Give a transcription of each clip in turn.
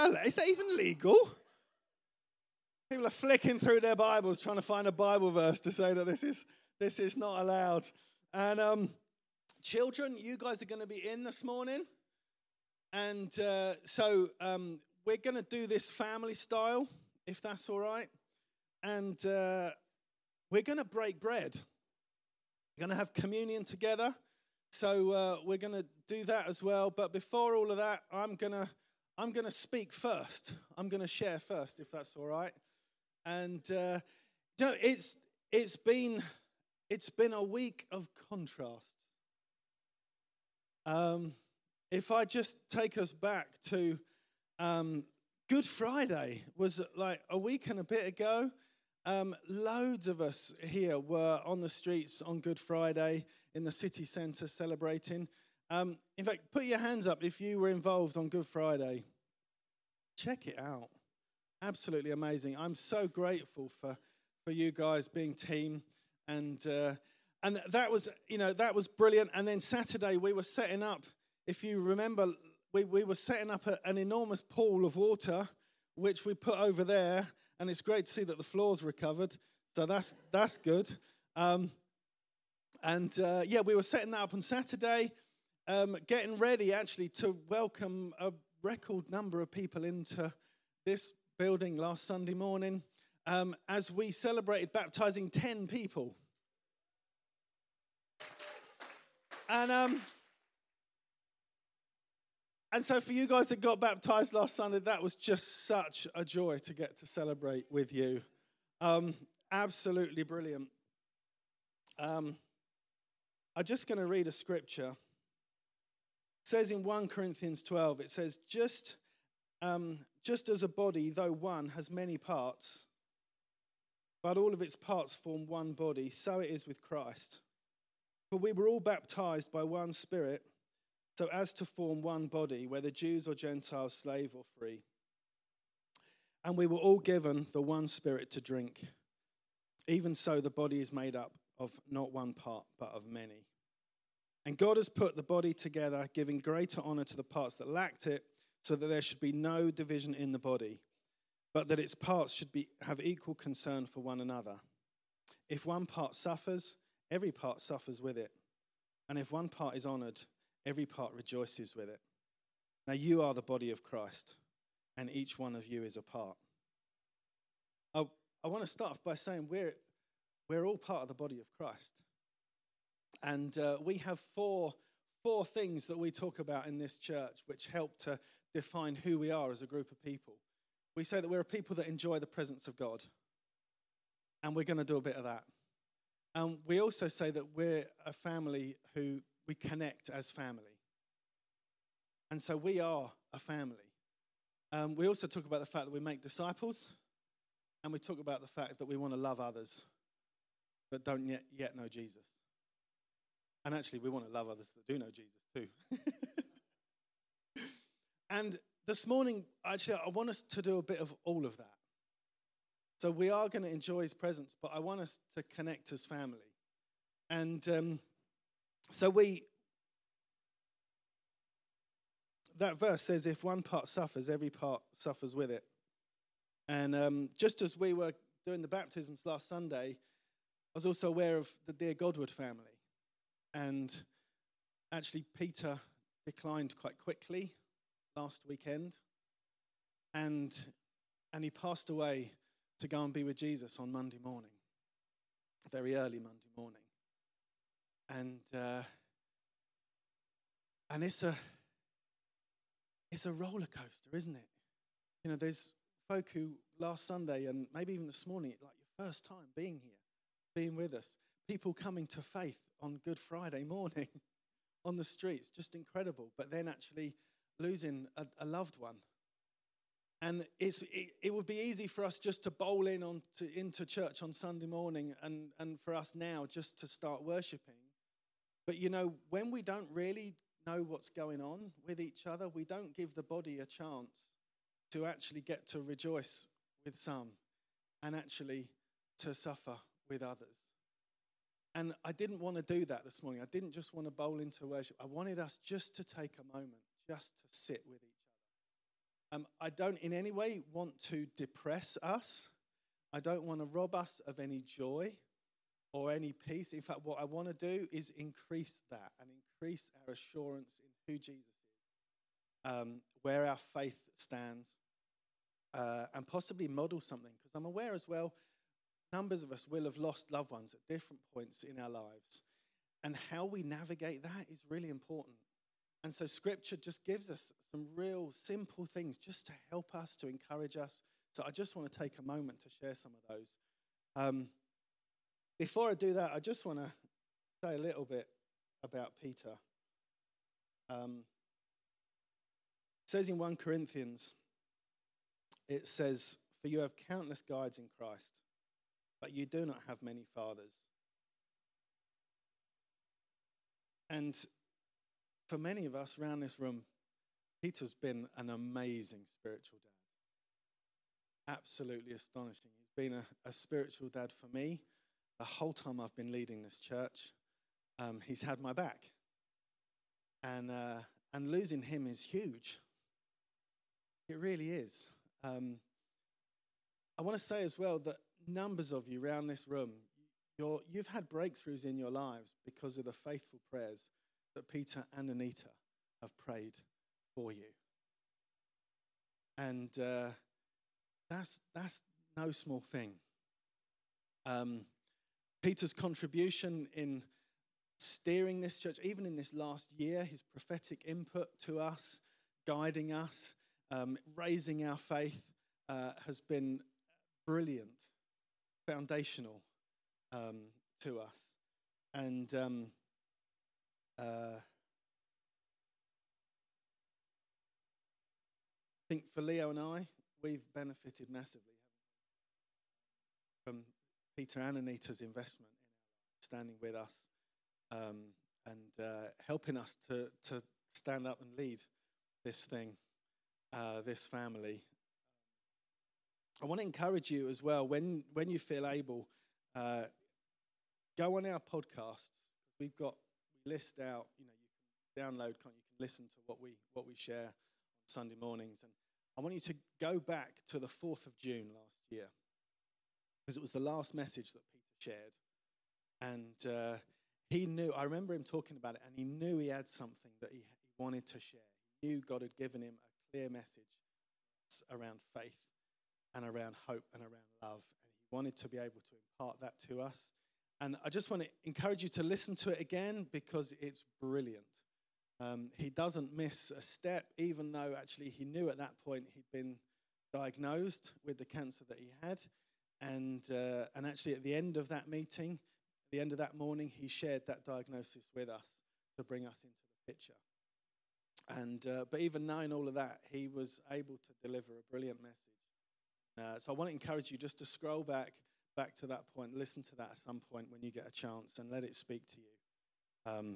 Is that even legal? People are flicking through their Bibles trying to find a Bible verse to say that this is not allowed. And children, you guys are going to be in this morning. And so we're going to do this family style, if that's all right. And we're going to break bread. We're going to have communion together. So we're going to do that as well. But before all of that, I'm going to speak first. I'm going to share first, if that's all right. And it's been a week of contrasts. If I just take us back to Good Friday was like a week and a bit ago. Loads of us here were on the streets on Good Friday in the city centre celebrating. In fact, put your hands up if you were involved on Good Friday. Check it out. Absolutely amazing. I'm so grateful for you guys being team, and that was brilliant. And then Saturday we were setting up. If you remember, we were setting up an enormous pool of water, which we put over there, and it's great to see that the floor's recovered. So that's good. We were setting that up on Saturday, getting ready actually to welcome a record number of people into this building last Sunday morning as we celebrated baptizing 10 people. And so for you guys that got baptized last Sunday, that was just such a joy to get to celebrate with you. Absolutely brilliant. I'm just going to read a scripture. It says in 1 Corinthians 12, it says, just as a body, though one, has many parts, but all of its parts form one body, so it is with Christ. For we were all baptized by one Spirit, so as to form one body, whether Jews or Gentiles, slave or free. And we were all given the one Spirit to drink. Even so, the body is made up of not one part, but of many. And God has put the body together, giving greater honor to the parts that lacked it, so that there should be no division in the body, but that its parts should have equal concern for one another. If one part suffers, every part suffers with it. And if one part is honored, every part rejoices with it. Now you are the body of Christ, and each one of you is a part. I want to start off by saying we're all part of the body of Christ. And we have four things that we talk about in this church which help to define who we are as a group of people. We say that we're a people that enjoy the presence of God. And we're going to do a bit of that. And we also say that we're a family who we connect as family. And so we are a family. We also talk about the fact that we make disciples. And we talk about the fact that we want to love others that don't yet know Jesus. And actually, we want to love others that do know Jesus too. And this morning, actually, I want us to do a bit of all of that. So we are going to enjoy his presence, but I want us to connect as family. And that verse says, if one part suffers, every part suffers with it. And just as we were doing the baptisms last Sunday, I was also aware of the Dear Godward family. And actually, Peter declined quite quickly last weekend. And he passed away to go and be with Jesus on Monday morning, very early Monday morning. And it's a roller coaster, isn't it? You know, there's folk who last Sunday and maybe even this morning, like your first time being here, being with us, people coming to faith on Good Friday morning on the streets, just incredible. But then actually losing a loved one. And it would be easy for us just to bowl into church on Sunday morning and for us now just to start worshiping. But, you know, when we don't really know what's going on with each other, we don't give the body a chance to actually get to rejoice with some and actually to suffer with others. And I didn't want to do that this morning. I didn't just want to bowl into worship. I wanted us just to take a moment just to sit with each other I don't in any way want to depress us. I don't want to rob us of any joy or any peace. In fact, what I want to do is increase that and increase our assurance in who Jesus is, where our faith stands, and possibly model something. Because I'm aware as well, numbers of us will have lost loved ones at different points in our lives. And how we navigate that is really important. And so Scripture just gives us some real simple things just to help us, to encourage us. So I just want to take a moment to share some of those. Before I do that, I just want to say a little bit about Peter. It says in 1 Corinthians, it says, "For you have countless guides in Christ, but you do not have many fathers." And for many of us around this room, Peter's been an amazing spiritual dad. Absolutely astonishing. He's been a spiritual dad for me the whole time I've been leading this church. He's had my back. And losing him is huge. It really is. I want to say as well that numbers of you around this room, you've had breakthroughs in your lives because of the faithful prayers that Peter and Anita have prayed for you. And that's no small thing. Peter's contribution in steering this church, even in this last year, his prophetic input to us, guiding us, raising our faith, has been brilliant, foundational to us. And I think for Leo and I, we've benefited massively from Peter and Anita's investment in our life, standing with us and helping us to stand up and lead this thing, this family. I want to encourage you as well, when you feel able, go on our podcasts. We list out, you can download, you can listen to what we share on Sunday mornings. And I want you to go back to the 4th of June last year, because it was the last message that Peter shared. And he knew, I remember him talking about it, and he knew he had something that he wanted to share. He knew God had given him a clear message around faith and around hope and around love. And he wanted to be able to impart that to us. And I just want to encourage you to listen to it again, because it's brilliant. He doesn't miss a step, even though actually he knew at that point he'd been diagnosed with the cancer that he had. And actually at the end of that meeting, the end of that morning, he shared that diagnosis with us to bring us into the picture. And but even knowing all of that, he was able to deliver a brilliant message. So I want to encourage you just to scroll back to that point, listen to that at some point when you get a chance, and let it speak to you.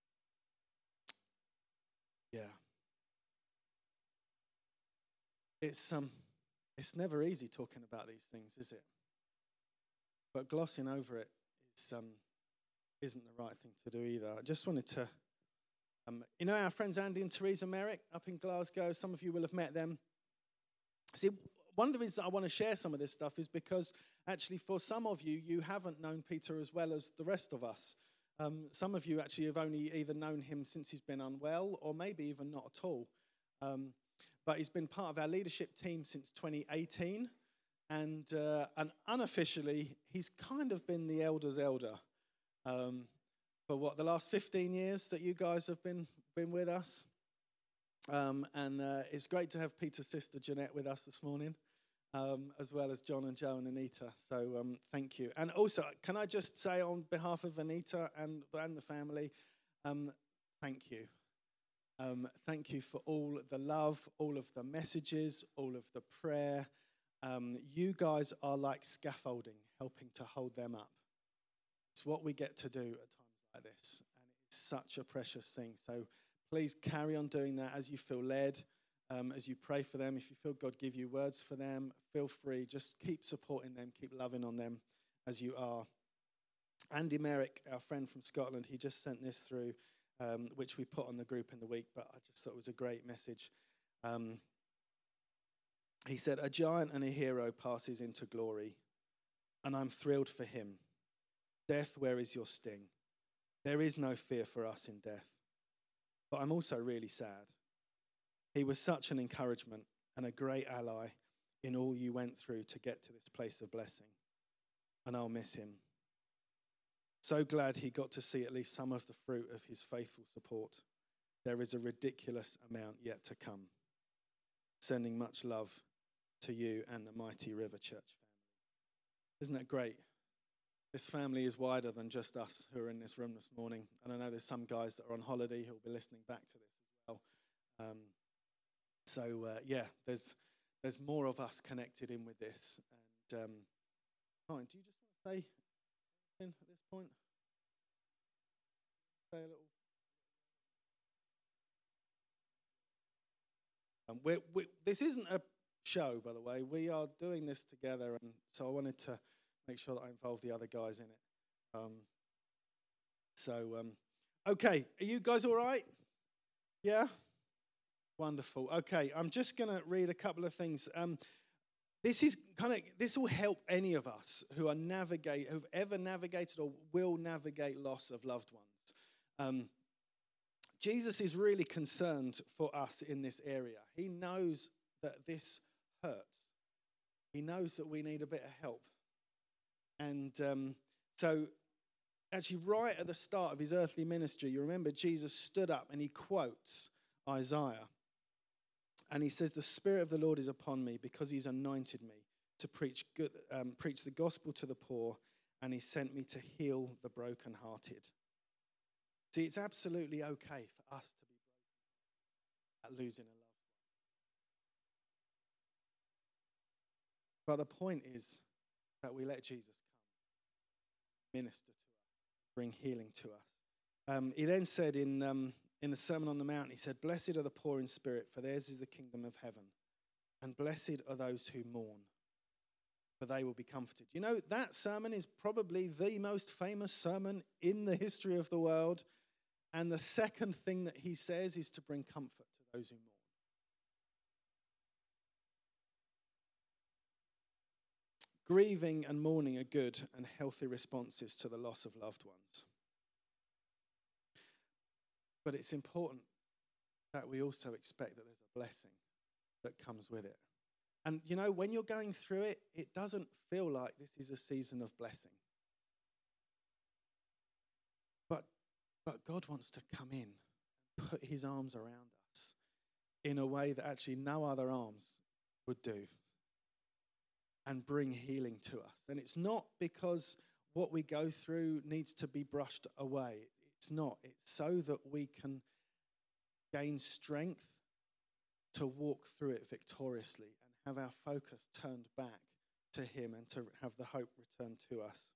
It's never easy talking about these things, is it? But glossing over it isn't the right thing to do either. I just wanted to, our friends Andy and Teresa Merrick up in Glasgow, some of you will have met them. See, one of the reasons I want to share some of this stuff is because actually for some of you, you haven't known Peter as well as the rest of us. Some of you actually have only either known him since he's been unwell, or maybe even not at all. But he's been part of our leadership team since 2018. And unofficially, he's kind of been the elder's elder for the last 15 years that you guys have been with us. And it's great to have Peter's sister Jeanette with us this morning, as well as John and Joe and Anita. So thank you. And also, can I just say on behalf of Anita and the family, thank you. Thank you for all the love, all of the messages, all of the prayer. You guys are like scaffolding, helping to hold them up. It's what we get to do at times like this, and it's such a precious thing. So please carry on doing that as you feel led, as you pray for them. If you feel God give you words for them, feel free. Just keep supporting them, keep loving on them as you are. Andy Merrick, our friend from Scotland, he just sent this through, which we put on the group in the week, but I just thought it was a great message. He said, a giant and a hero passes into glory, and I'm thrilled for him. Death, where is your sting? There is no fear for us in death. But I'm also really sad. He was such an encouragement and a great ally in all you went through to get to this place of blessing. And I'll miss him. So glad he got to see at least some of the fruit of his faithful support. There is a ridiculous amount yet to come. Sending much love to you and the Mighty River Church family. Isn't that great? This family is wider than just us who are in this room this morning. And I know there's some guys that are on holiday who will be listening back to this as well. There's more of us connected in with this. And Ryan, do you just want to say anything at this point? Say a little. This isn't a show, by the way. We are doing this together, and so I wanted to make sure that I involve the other guys in it. Okay, are you guys all right? Yeah? Wonderful. Okay, I'm just going to read a couple of things. This will help any of us who've ever navigated or will navigate loss of loved ones. Jesus is really concerned for us in this area. He knows that this hurts. He knows that we need a bit of help. And so actually right at the start of his earthly ministry, you remember Jesus stood up and he quotes Isaiah. And he says, the Spirit of the Lord is upon me because he's anointed me to preach the gospel to the poor, and he sent me to heal the brokenhearted. See, it's absolutely okay for us to be broken at losing a loved one. But the point is that we let Jesus come, minister to us, bring healing to us. He then said in the Sermon on the Mount, he said, blessed are the poor in spirit, for theirs is the kingdom of heaven. And blessed are those who mourn, for they will be comforted. You know, that sermon is probably the most famous sermon in the history of the world. And the second thing that he says is to bring comfort to those who mourn. Grieving and mourning are good and healthy responses to the loss of loved ones. But it's important that we also expect that there's a blessing that comes with it. And, you know, when you're going through it, it doesn't feel like this is a season of blessing. But God wants to come in and put his arms around us in a way that actually no other arms would do and bring healing to us. And it's not because what we go through needs to be brushed away. It's not. It's so that we can gain strength to walk through it victoriously and have our focus turned back to him and to have the hope returned to us.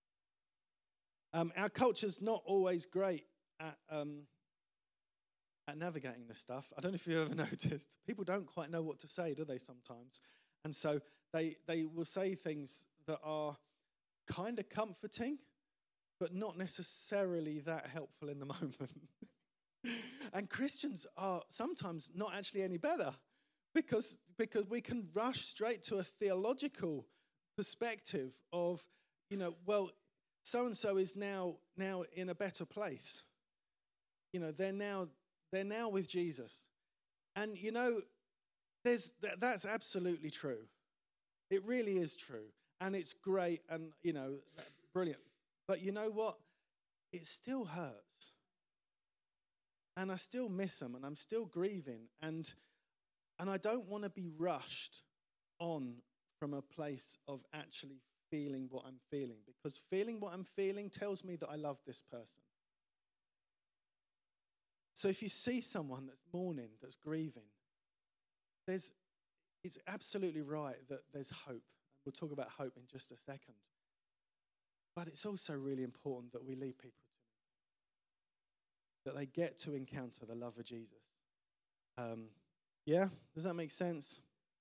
Our culture's not always great at navigating this stuff. I don't know if you've ever noticed. People don't quite know what to say, do they, sometimes? And so they will say things that are kind of comforting, but not necessarily that helpful in the moment. And Christians are sometimes not actually any better because we can rush straight to a theological perspective of, you know, well, so-and-so is now in a better place. You know, they're now with Jesus. And, you know, that's absolutely true. It really is true. And it's great and, you know, brilliant. But you know what? It still hurts. And I still miss them and I'm still grieving. And I don't want to be rushed on from a place of actually feeling what I'm feeling, because feeling what I'm feeling tells me that I love this person. So if you see someone that's mourning, that's grieving, it's absolutely right that there's hope. And we'll talk about hope in just a second. But it's also really important that we lead people to that they get to encounter the love of Jesus. Yeah? Does that make sense?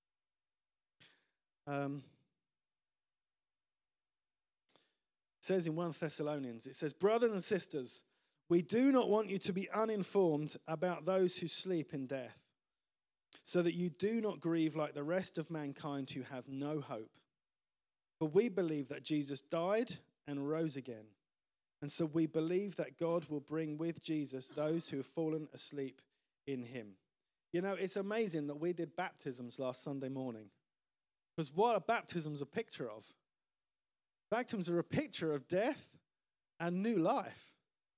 It says in 1 Thessalonians, it says, brothers and sisters, we do not want you to be uninformed about those who sleep in death, so that you do not grieve like the rest of mankind who have no hope. For we believe that Jesus died and rose again. And so we believe that God will bring with Jesus those who have fallen asleep in him. You know, it's amazing that we did baptisms last Sunday morning. Because what are baptisms a picture of? Baptisms are a picture of death and new life.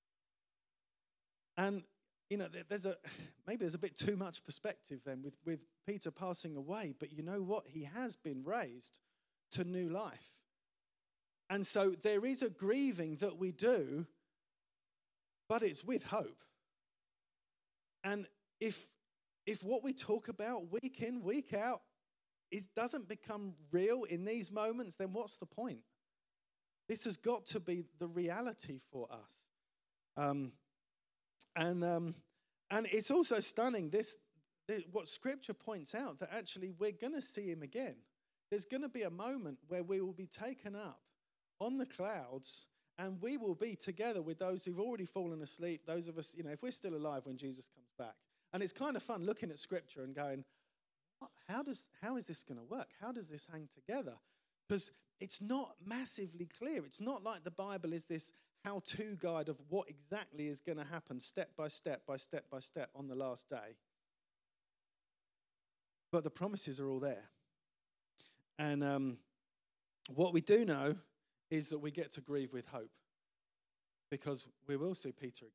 And, you know, maybe there's a bit too much perspective then with Peter passing away. But you know what? He has been raised to new life. And so there is a grieving that we do, but it's with hope. And if what we talk about week in, week out, doesn't become real in these moments, then what's the point? This has got to be the reality for us. And it's also stunning, what Scripture points out, that actually we're going to see him again. There's going to be a moment where we will be taken up on the clouds, and we will be together with those who've already fallen asleep, those of us, you know, if we're still alive when Jesus comes back. And it's kind of fun looking at Scripture and going, how is this going to work? How does this hang together? Because it's not massively clear. It's not like the Bible is this how-to guide of what exactly is going to happen step by step by step by step on the last day. But the promises are all there. And what we do know is that we get to grieve with hope, because we will see Peter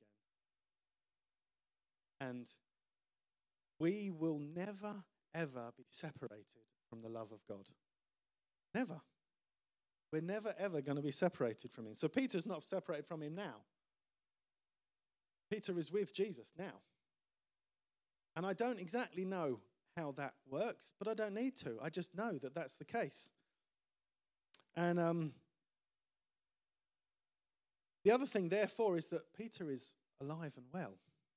again. And we will never, ever be separated from the love of God. Never. We're never, ever going to be separated from him. So Peter's not separated from him now. Peter is with Jesus now. And I don't exactly know how that works, but I don't need to. I just know that that's the case. And the other thing, therefore, is that Peter is alive and well.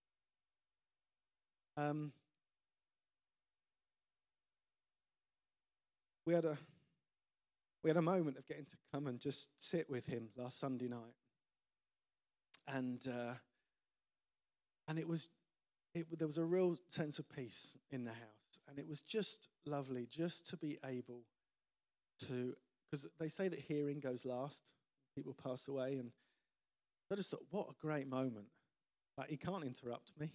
We had a moment of getting to come and just sit with him last Sunday night, and there was a real sense of peace in the house, and it was just lovely just to be able to, because they say that hearing goes last, people pass away, and I just thought, what a great moment! Like, he can't interrupt me,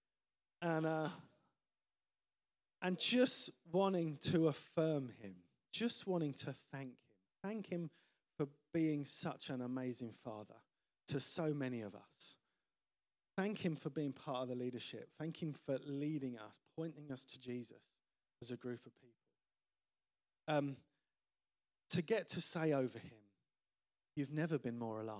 and just wanting to affirm him. Just wanting to thank him for being such an amazing father to so many of us. Thank him for being part of the leadership. Thank him for leading us, pointing us to Jesus as a group of people. To get to say over him, you've never been more alive.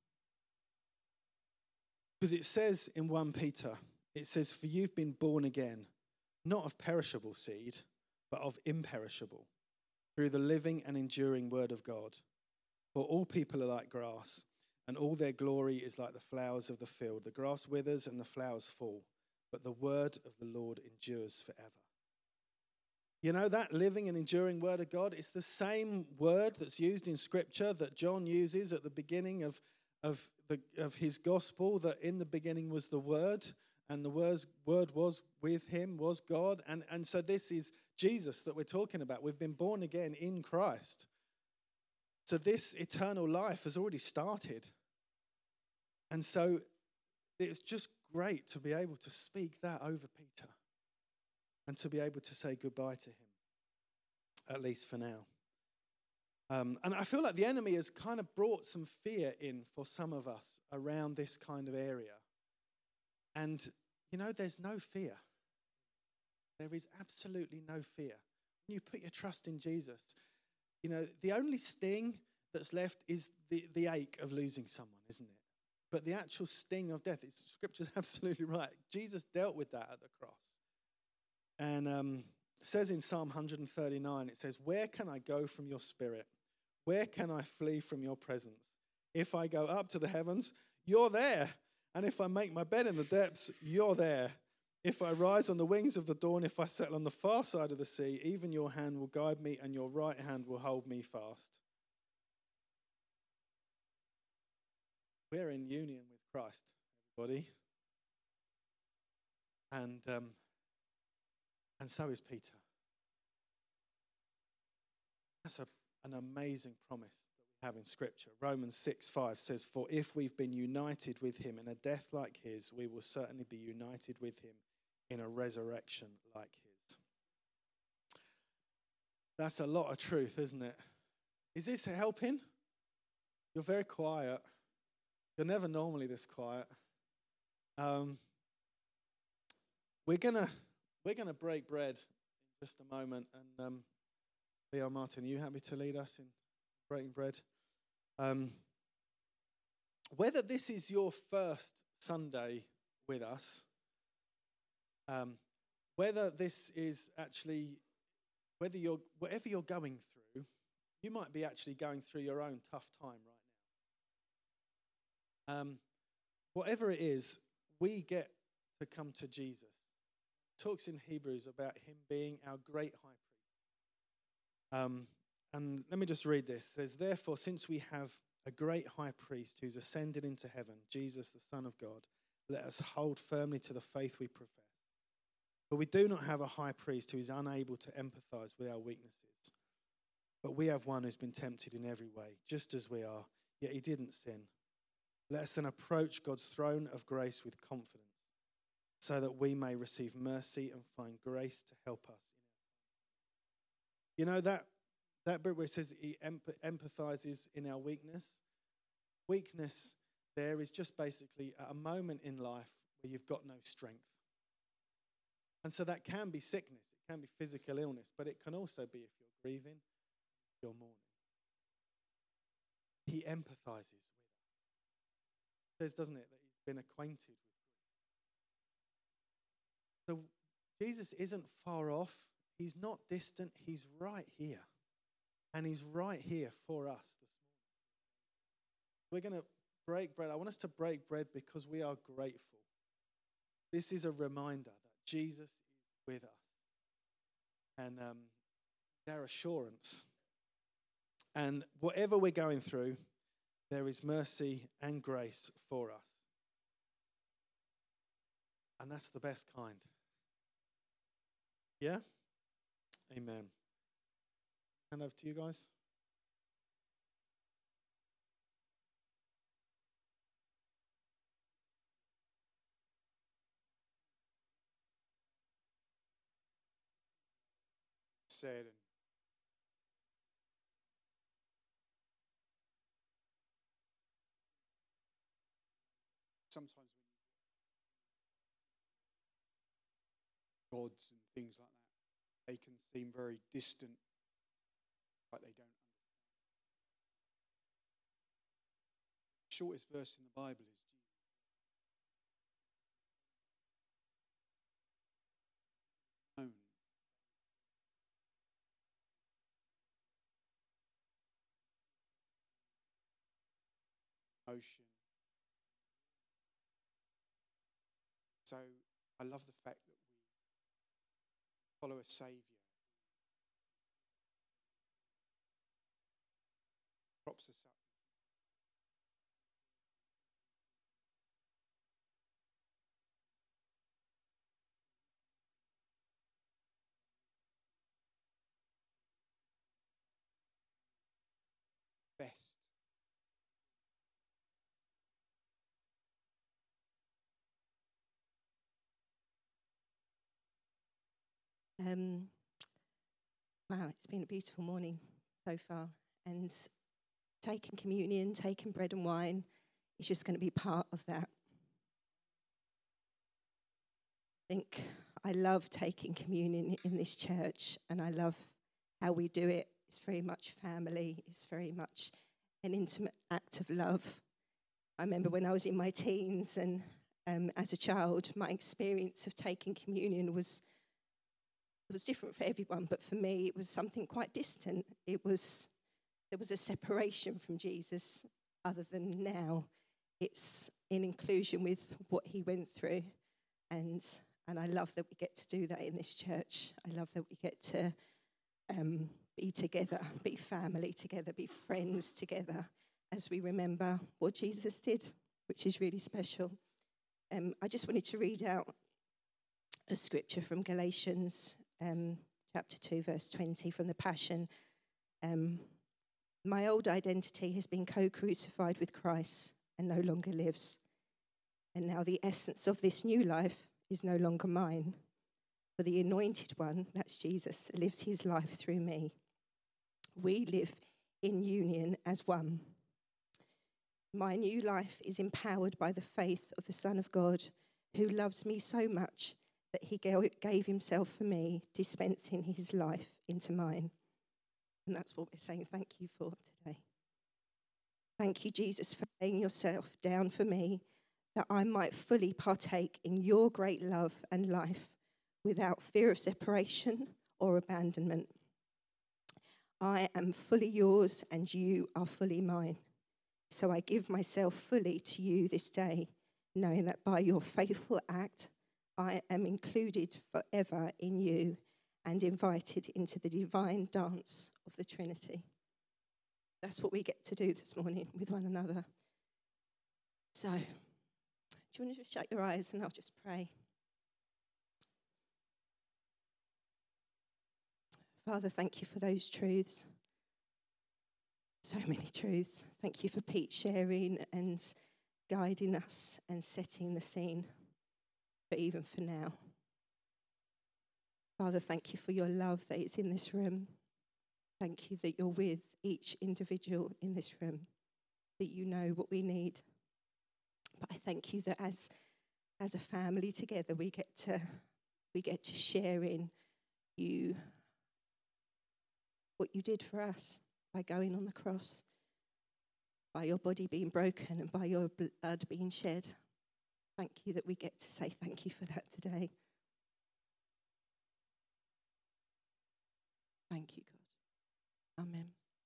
Because it says in 1 Peter, it says, for you've been born again, not of perishable seed, but of imperishable, through the living and enduring word of God. For all people are like grass, and all their glory is like the flowers of the field. The grass withers and the flowers fall, but the word of the Lord endures forever. You know, that living and enduring word of God is the same word that's used in Scripture that John uses at the beginning of his gospel, that in the beginning was the Word, and the word was with him, was God. And so this is Jesus that we're talking about. We've been born again in Christ. So this eternal life has already started. And so it's just great to be able to speak that over Peter and to be able to say goodbye to him, at least for now. And I feel like the enemy has kind of brought some fear in for some of us around this kind of area. And, you know, there's no fear. There is absolutely no fear. When you put your trust in Jesus, you know, the only sting that's left is the ache of losing someone, isn't it? But the actual sting of death, Scripture's absolutely right. Jesus dealt with that at the cross. And it says in Psalm 139, it says, where can I go from your spirit? Where can I flee from your presence? If I go up to the heavens, you're there. And if I make my bed in the depths, you're there. If I rise on the wings of the dawn, if I settle on the far side of the sea, even your hand will guide me and your right hand will hold me fast. We're in union with Christ, everybody. And so is Peter. That's an amazing promise that we have in Scripture. Romans 6:5 says, "For if we've been united with him in a death like his, we will certainly be united with him in a resurrection like his." That's a lot of truth, isn't it? Is this helping? You're very quiet. You're never normally this quiet. We're gonna break bread in just a moment, and Leo Martin, are you happy to lead us in breaking bread? Whether this is your first Sunday with us, whether this is actually, whatever you're going through, you might be actually going through your own tough time right now. Whatever it is, we get to come to Jesus. It talks in Hebrews about him being our great high priest. And let me just read this. It says, "Therefore, since we have a great high priest who's ascended into heaven, Jesus, the Son of God, let us hold firmly to the faith we profess. But we do not have a high priest who is unable to empathize with our weaknesses. But we have one who's been tempted in every way, just as we are, yet he didn't sin. Let us then approach God's throne of grace with confidence, so that we may receive mercy and find grace to help us." You know that bit where it says he empathizes in our weakness? Weakness there is just basically a moment in life where you've got no strength. And so that can be sickness, it can be physical illness, but it can also be if you're grieving, if you're mourning. He empathizes with us. It says, doesn't it, that he's been acquainted with grief. So Jesus isn't far off. He's not distant. He's right here. And he's right here for us this morning. We're going to break bread. I want us to break bread because we are grateful. This is a reminder that Jesus is with us. And our assurance. And whatever we're going through, there is mercy and grace for us. And that's the best kind. Yeah? Amen. Hand over to you guys. Said, and sometimes when gods and things like that, they can seem very distant, like they don't understand. The shortest verse in the Bible is Jesus. Known. Emotion. So I love the fact that we follow a Saviour. Props us up. Best. Wow, it's been a beautiful morning so far. And taking communion, taking bread and wine is just going to be part of that. I think I love taking communion in this church, and I love how we do it. It's very much family. It's very much an intimate act of love. I remember when I was in my teens and as a child, my experience of taking communion was different for everyone, but for me, it was something quite distant. There was a separation from Jesus, other than now. It's in inclusion with what he went through, and I love that we get to do that in this church. I love that we get to be together, be family together, be friends together, as we remember what Jesus did, which is really special. I just wanted to read out a scripture from Galatians chapter 2, verse 20 from the Passion. My old identity has been co-crucified with Christ and no longer lives. And now the essence of this new life is no longer mine. For the anointed one, that's Jesus, lives his life through me. We live in union as one. My new life is empowered by the faith of the Son of God, who loves me so much that he gave himself for me, dispensing his life into mine. And that's what we're saying thank you for today. Thank you, Jesus, for laying yourself down for me, that I might fully partake in your great love and life without fear of separation or abandonment. I am fully yours and you are fully mine. So I give myself fully to you this day, knowing that by your faithful act, I am included forever in you and invited into the divine dance of the Trinity. That's what we get to do this morning with one another. So, do you want to just shut your eyes and I'll just pray? Father, thank you for those truths. So many truths. Thank you for Pete sharing and guiding us and setting the scene, but even for now. Father, thank you for your love that is in this room. Thank you that you're with each individual in this room, that you know what we need. But I thank you that as a family together, we get to share in you what you did for us by going on the cross, by your body being broken and by your blood being shed. Thank you that we get to say thank you for that today. Thank you, God. Amen.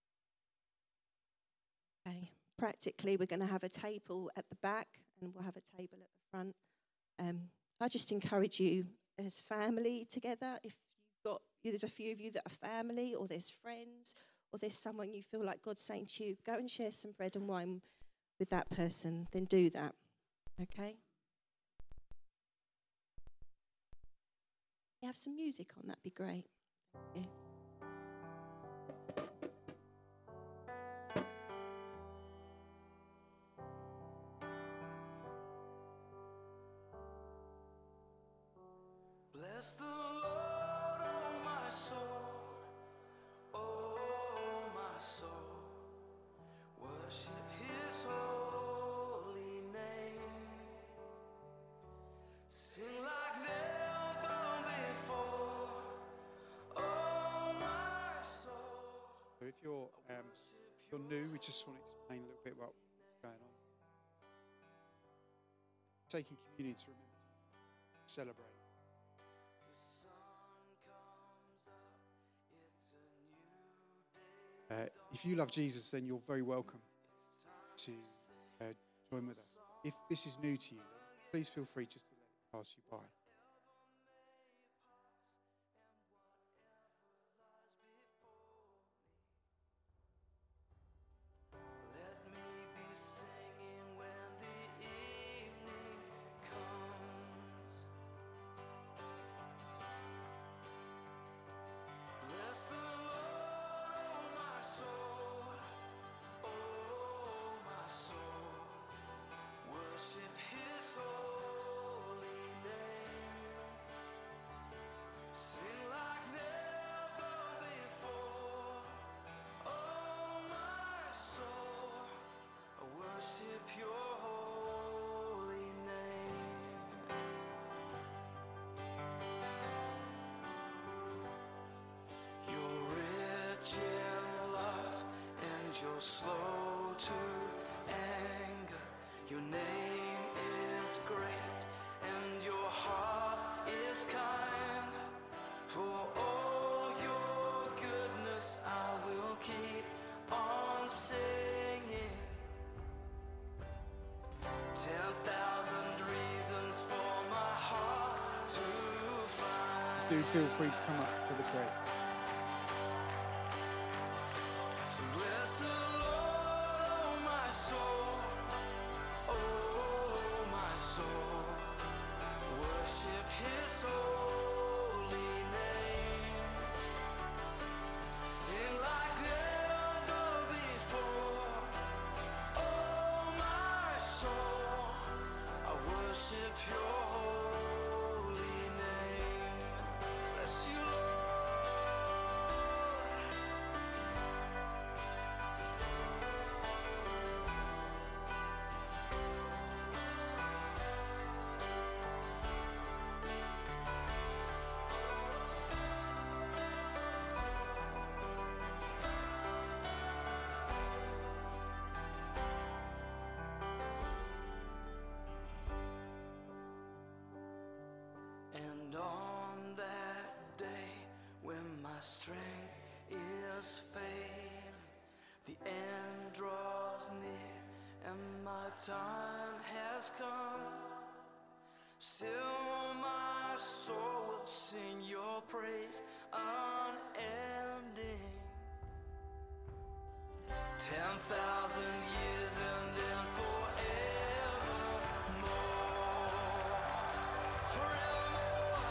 Okay. Practically, we're going to have a table at the back and we'll have a table at the front. I just encourage you as family together, if there's a few of you that are family or there's friends or there's someone you feel like God's saying to you, go and share some bread and wine with that person, then do that, okay? You have some music on, that'd be great. Thank you. Bless the Lord, oh my soul, oh my soul, worship his holy name, sing like never before, oh my soul. So if you're new, we just want to explain a little bit what's going on. Taking communion to remember to celebrate. If you love Jesus, then you're very welcome to join with us. If this is new to you, please feel free just to let it pass you by. Let me be singing when the evening comes. Bless the Lord, oh my soul, oh my soul, worship his holy name, sing like never before, oh my soul, worship your holy name. You're rich in love and you're slow to anger. Your name is great and your heart is kind. For all your goodness I will keep on singing. 10,000 reasons for my heart to find. So feel free to come up for the bread. So bless the Lord, oh my soul, oh my soul, worship his holy name, strength is failing, the end draws near, and my time has come. Still my soul will sing your praise unending. 10,000 years and then forevermore. Forevermore.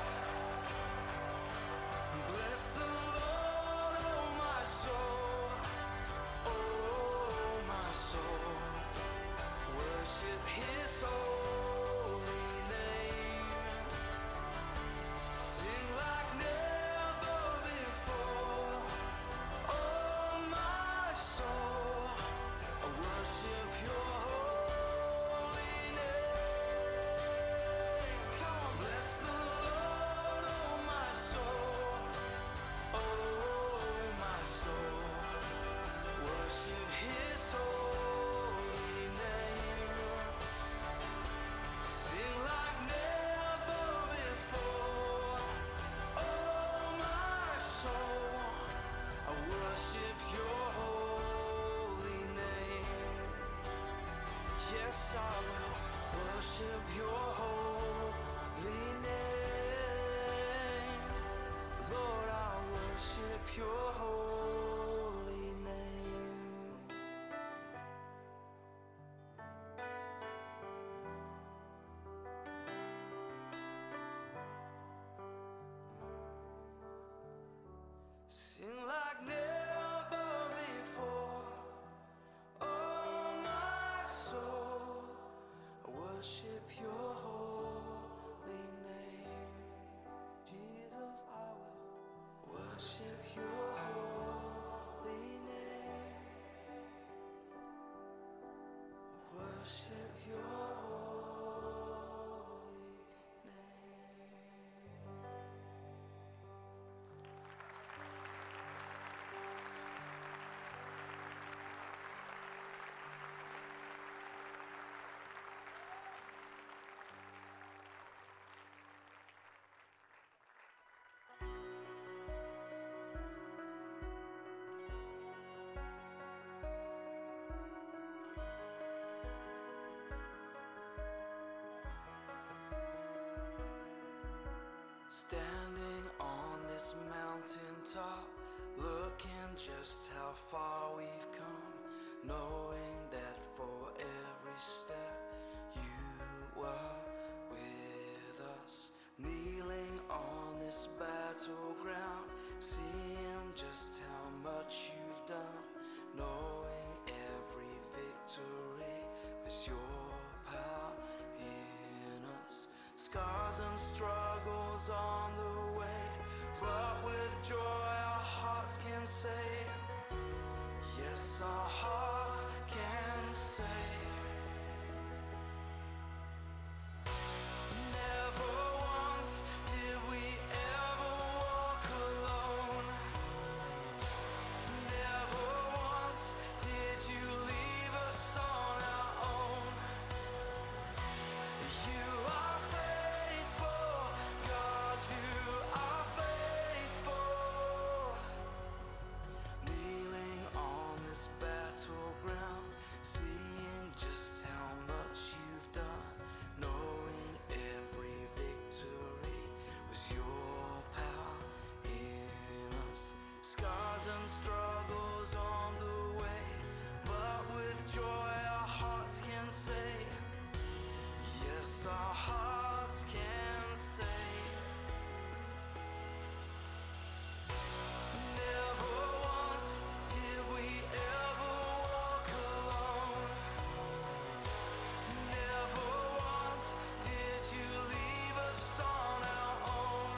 Bless the Lord, oh my soul. Oh my soul. Worship his holy name. Sing like never before. Oh my soul, I worship your holy name. Come on, bless the Lord, oh my soul. Oh my soul, worship his holy name. Sing like never before. Oh my soul, I worship your holy name. Yes, I will worship your holy name. Lord, I worship your holy name. Sing like never before. Oh my soul, I worship your holy name. Jesus, I will worship your holy name. Worship your holy name. Standing on this mountaintop, looking just how far we've come, knowing that for every step you were with us. Kneeling on this battleground, seeing just how much you've done, knowing every victory was your power in us. Scars and struggles on the way, but with joy our hearts can say, yes, our hearts can say, never once did we ever walk alone. Never once did you leave us on our own. You are faithful, God, you are faithful. Kneeling on this battleground, seeing just how much you've done, knowing every victory was your power in us. Scars and struggles on the way, but with joy our hearts can say, yes, our hearts can say, never once did we ever walk alone. Never once did you leave us on our own.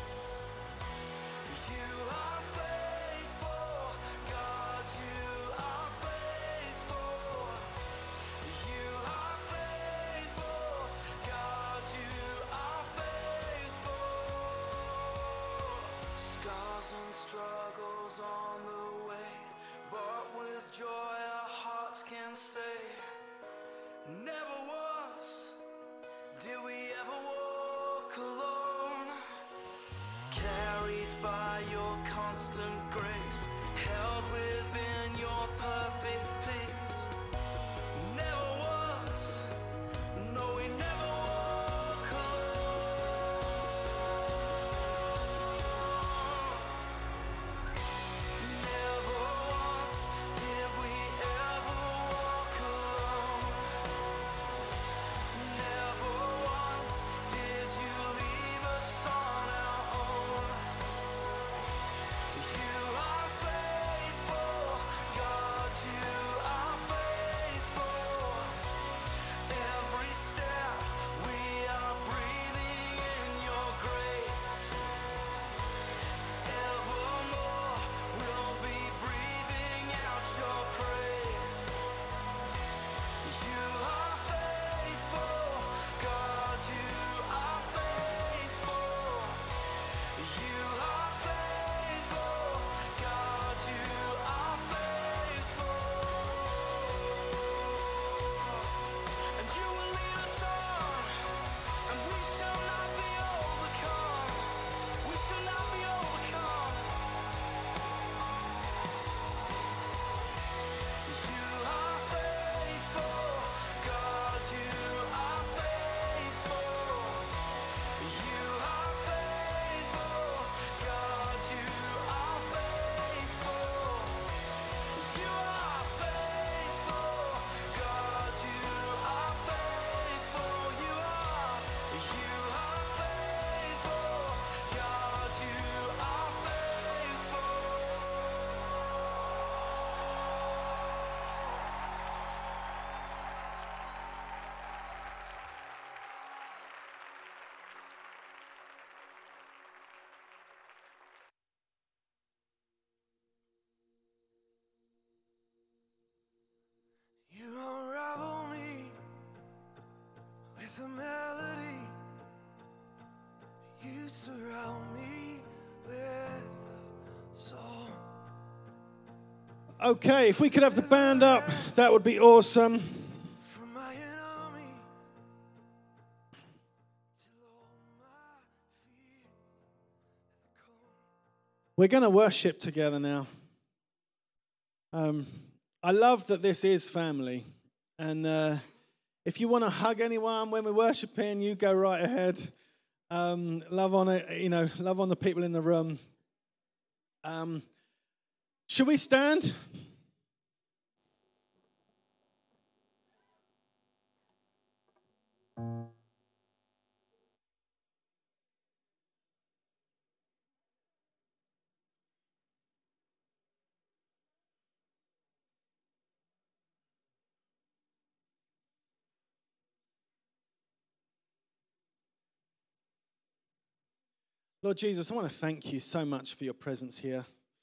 You are faithful, God, you are faithful. You are faithful, God, you are faithful. Okay, if we could have the band up, that would be awesome. from my enemies. We're going to worship together now. I love that this is family. And if you want to hug anyone when we're worshiping, you go right ahead. Love on it, love on the people in the room. Should we stand? Lord Jesus, I want to thank you so much for your presence here.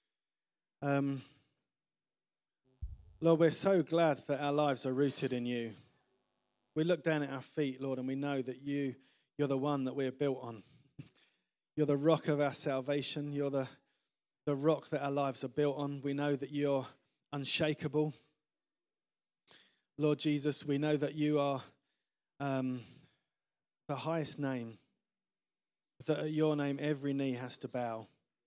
Lord, we're so glad that our lives are rooted in you. We look down at our feet, Lord, and we know that you're the one that we're built on. You're the rock of our salvation. You're the rock that our lives are built on. We know that you're unshakable. Lord Jesus, we know that you are the highest name. That at your name, every knee has to bow.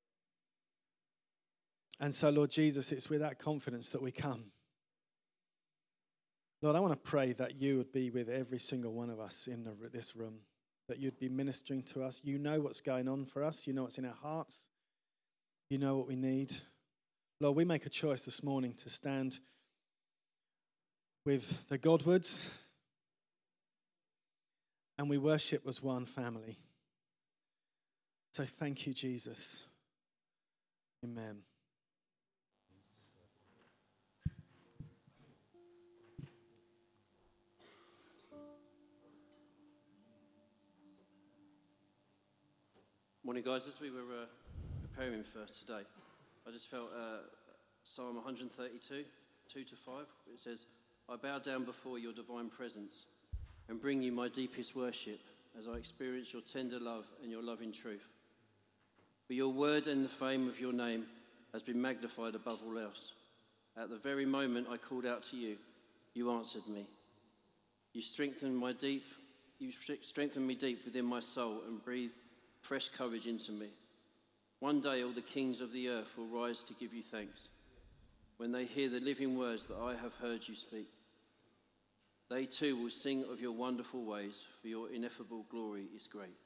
And so, Lord Jesus, it's with that confidence that we come. Lord, I want to pray that you would be with every single one of us in this room, that you'd be ministering to us. You know what's going on for us. You know what's in our hearts. You know what we need. Lord, we make a choice this morning to stand with the Godwoods, and we worship as one family. So thank you, Jesus. Amen. Morning, guys. As we were preparing for today, I just felt Psalm 132, 2-5. It says, I bow down before your divine presence and bring you my deepest worship as I experience your tender love and your loving truth. For your word and the fame of your name has been magnified above all else. At the very moment I called out to you, you answered me. You strengthened me deep within my soul and breathed fresh courage into me. One day all the kings of the earth will rise to give you thanks when they hear the living words that I have heard you speak. They too will sing of your wonderful ways, for your ineffable glory is great.